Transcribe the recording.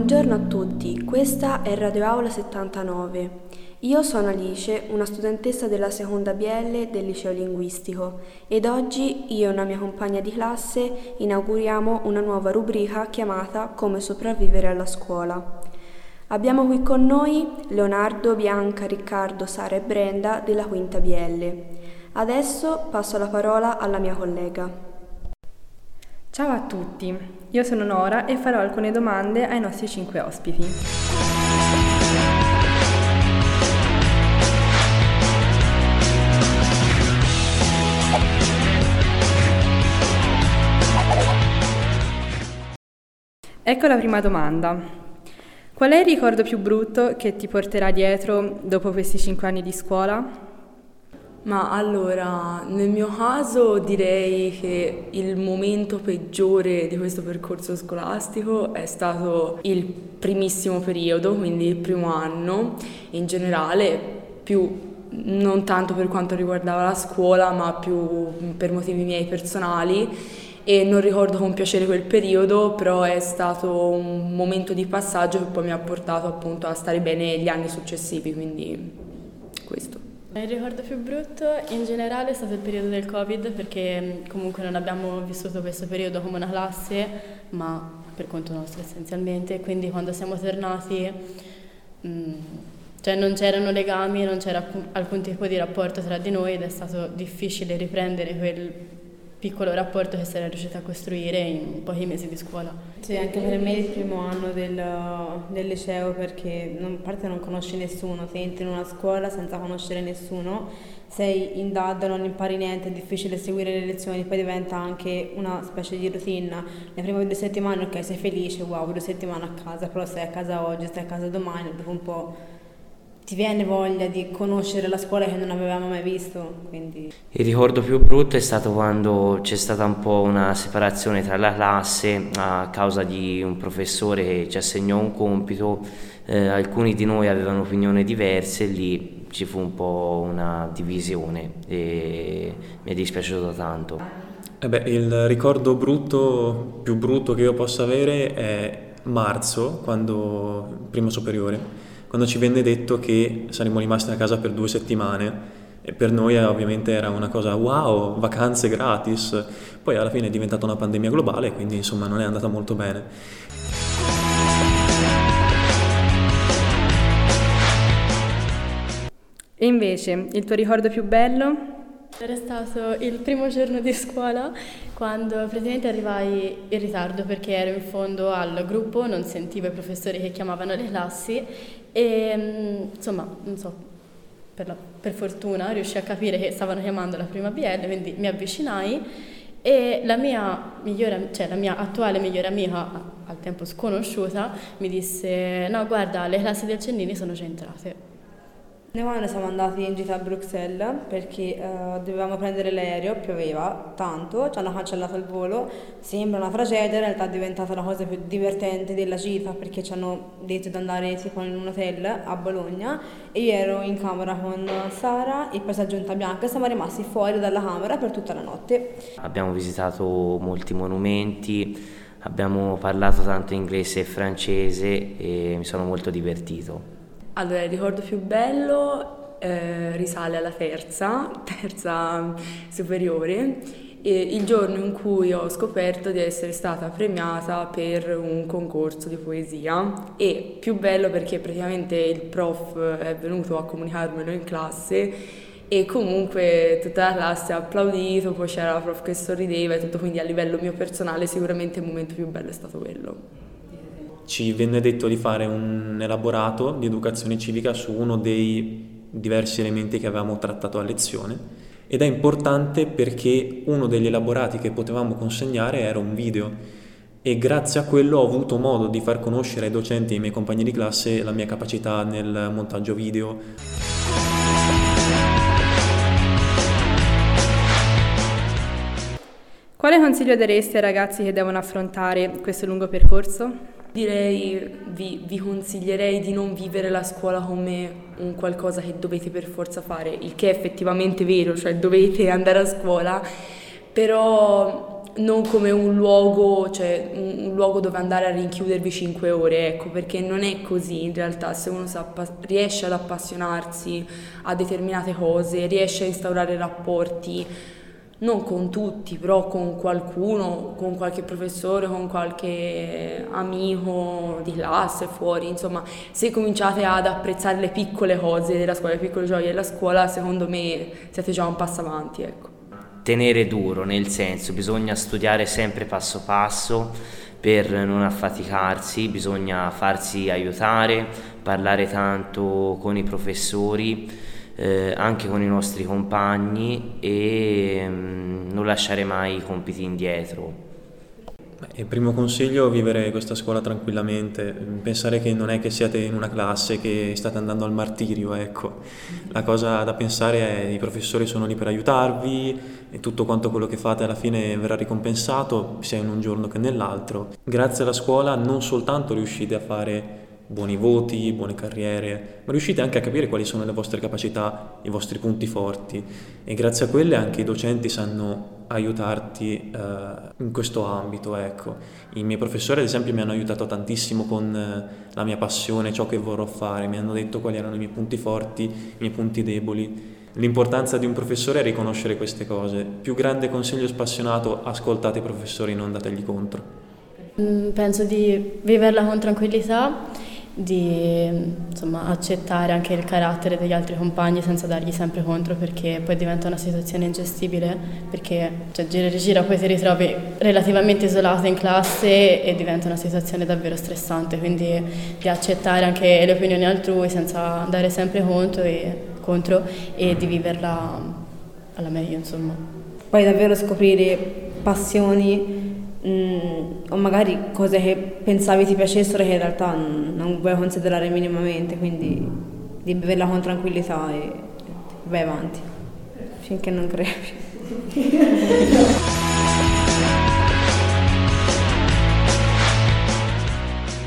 Buongiorno a tutti, questa è Radio Aula 79. Io sono Alice, una studentessa della seconda BL del liceo linguistico ed oggi io e una mia compagna di classe inauguriamo una nuova rubrica chiamata Come sopravvivere alla scuola. Abbiamo qui con noi Leonardo, Bianca, Riccardo, Sara e Brenda della quinta BL. Adesso passo la parola alla mia collega. Ciao a tutti, io sono Nora e farò alcune domande ai nostri 5 ospiti. Ecco la prima domanda. Qual è il ricordo più brutto che ti porterà dietro dopo questi 5 anni di scuola? Ma allora, nel mio caso direi che il momento peggiore di questo percorso scolastico è stato il primissimo periodo, quindi il primo anno in generale, più non tanto per quanto riguardava la scuola, ma più per motivi miei personali, e non ricordo con piacere quel periodo, però è stato un momento di passaggio che poi mi ha portato appunto a stare bene gli anni successivi, quindi questo. Il ricordo più brutto in generale è stato il periodo del Covid, perché comunque non abbiamo vissuto questo periodo come una classe, ma per conto nostro essenzialmente, quindi quando siamo tornati non c'erano legami, non c'era alcun tipo di rapporto tra di noi ed è stato difficile riprendere quel piccolo rapporto che si era riuscita a costruire in pochi mesi di scuola. Sì, anche per me il primo anno del liceo, perché a parte non conosci nessuno, sei entri in una scuola senza conoscere nessuno, sei in DAD, non impari niente, è difficile seguire le lezioni, poi diventa anche una specie di routine. Le prime 2 settimane ok, sei felice, wow, 2 settimane a casa, però stai a casa oggi, stai a casa domani, dopo un po' ti viene voglia di conoscere la scuola che non avevamo mai visto, quindi. Il ricordo più brutto è stato quando c'è stata un po' una separazione tra la classe a causa di un professore che ci assegnò un compito, alcuni di noi avevano opinioni diverse e lì ci fu un po' una divisione e mi è dispiaciuto tanto. Il ricordo più brutto che io possa avere è marzo, primo superiore, quando ci venne detto che saremmo rimasti a casa per 2 settimane e per noi ovviamente era una cosa wow, vacanze gratis, poi alla fine è diventata una pandemia globale, quindi insomma non è andata molto bene. E invece, il tuo ricordo più bello? Era stato il primo giorno di scuola, quando praticamente arrivai in ritardo perché ero in fondo al gruppo, non sentivo i professori che chiamavano le classi e insomma, non so, per fortuna riuscii a capire che stavano chiamando la prima BL, quindi mi avvicinai e la mia attuale migliore amica, al tempo sconosciuta, mi disse: no, guarda, le classi del Cennini sono già entrate. Noi quando siamo andati in gita a Bruxelles perché dovevamo prendere l'aereo, pioveva tanto, ci hanno cancellato il volo, sembra una tragedia, in realtà è diventata la cosa più divertente della gita perché ci hanno detto di andare tipo in un hotel a Bologna e io ero in camera con Sara e poi si è aggiunta Bianca e siamo rimasti fuori dalla camera per tutta la notte. Abbiamo visitato molti monumenti, abbiamo parlato tanto inglese e francese e mi sono molto divertito. Allora, il ricordo più bello risale alla terza superiore, e il giorno in cui ho scoperto di essere stata premiata per un concorso di poesia, e più bello perché praticamente il prof è venuto a comunicarmelo in classe e comunque tutta la classe ha applaudito, poi c'era la prof che sorrideva e tutto, quindi a livello mio personale sicuramente il momento più bello è stato quello. Ci venne detto di fare un elaborato di educazione civica su uno dei diversi elementi che avevamo trattato a lezione ed è importante perché uno degli elaborati che potevamo consegnare era un video e grazie a quello ho avuto modo di far conoscere ai docenti e ai miei compagni di classe la mia capacità nel montaggio video. Quale consiglio daresti ai ragazzi che devono affrontare questo lungo percorso? Direi, vi consiglierei di non vivere la scuola come un qualcosa che dovete per forza fare, il che è effettivamente vero, cioè dovete andare a scuola, però non come un luogo, cioè un luogo dove andare a rinchiudervi 5 ore, ecco, perché non è così in realtà. Se uno riesce ad appassionarsi a determinate cose, riesce a instaurare rapporti, non con tutti, però con qualcuno, con qualche professore, con qualche amico di classe, fuori, insomma, se cominciate ad apprezzare le piccole cose della scuola, le piccole gioie della scuola, secondo me siete già un passo avanti, ecco. Tenere duro, nel senso, bisogna studiare sempre passo passo per non affaticarsi, bisogna farsi aiutare, parlare tanto con i professori, anche con i nostri compagni, e non lasciare mai i compiti indietro. Il primo consiglio è vivere questa scuola tranquillamente, pensare che non è che siate in una classe, che state andando al martirio, ecco. La cosa da pensare è che i professori sono lì per aiutarvi e tutto quanto quello che fate alla fine verrà ricompensato, sia in un giorno che nell'altro. Grazie alla scuola non soltanto riuscite a fare buoni voti, buone carriere, ma riuscite anche a capire quali sono le vostre capacità, i vostri punti forti, e grazie a quelle anche i docenti sanno aiutarti in questo ambito, ecco. I miei professori ad esempio mi hanno aiutato tantissimo con la mia passione, ciò che vorrò fare, mi hanno detto quali erano i miei punti forti, i miei punti deboli. L'importanza di un professore è riconoscere queste cose. Più grande consiglio spassionato: ascoltate i professori, non dategli contro. Penso di viverla con tranquillità, di insomma accettare anche il carattere degli altri compagni senza dargli sempre contro, perché poi diventa una situazione ingestibile, perché gira e rigira poi ti ritrovi relativamente isolato in classe e diventa una situazione davvero stressante, quindi di accettare anche le opinioni altrui senza dare sempre contro e di viverla alla meglio, insomma. Poi davvero scoprire passioni o magari cose che pensavi ti piacessero che in realtà non vuoi considerare minimamente, quindi di beverla con tranquillità e vai avanti finché non crepi.